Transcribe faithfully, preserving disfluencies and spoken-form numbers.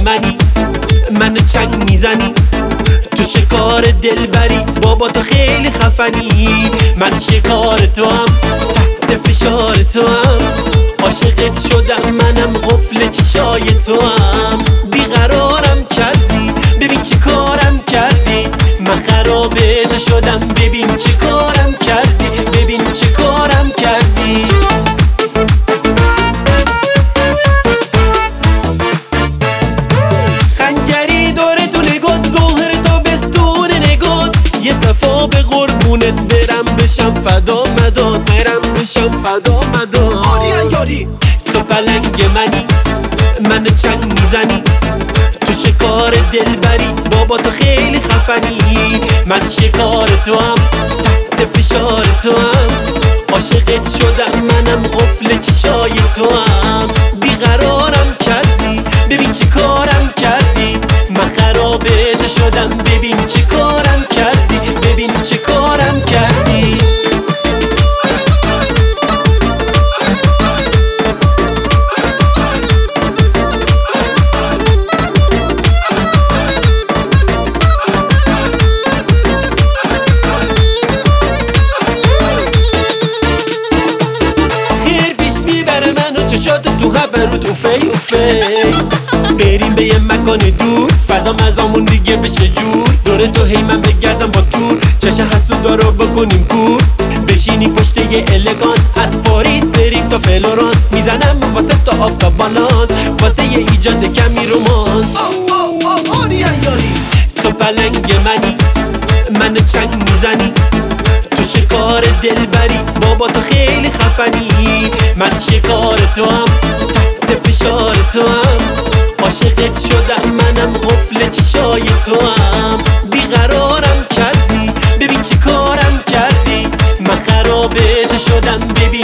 منی، منو چنگ میزنی، تو شکار دلبری، بابا تو خیلی خفنی. من شکار تو هم، تحت فشار تو هم، عاشقت شدم منم، قفل چشای تو هم. بیقرارم کردی، ببین چی کارم کردی، من خراب تو شدم، ببین چی کارم کردی، ببین چی کارم کردی. خنجری داره تو نگات، ظهر تا بستون نگات، یه صفا به قربونت برم بشم فدا مداد، برم بشم فدا مداد. آری یاری تو پلنگ منی، منو چنگ میزنی، تو شکار دلبری، بابا تو خیلی خفنی. من شکار تو هم، تحت فشار تو هم، عاشقت شدم منم، قفل چشای تو هم. بیقرارم کردی، ببین چی کارم کردی، من خراب تو شدم، ببین چی کارم کردی، ببین چی کارم کردی. چشات تو خبرود اوفی اوفی، بریم به یه مکان دور، فضا مزامون دیگه بشه جور، دوره تو هی من بگردم با تور، چشم حسودا رو بکنیم کور، بشینی پشت یه الگانس، از پاریس بریم تا فلورانس، میزنم واسه تا آفتاب بالانس، واسه یه ایجاد کمی رومانس. تو پلنگ منی، منو چنگ میزنی، تو شکار دلبری، بابا تو خیلی خفنی. من شکار تو هم، تحت فشار تو هم، عاشقت شدم منم، قفل چشای تو هم. بیقرارم کردی، ببین چی کارم کردی، من خراب تو شدم، ببین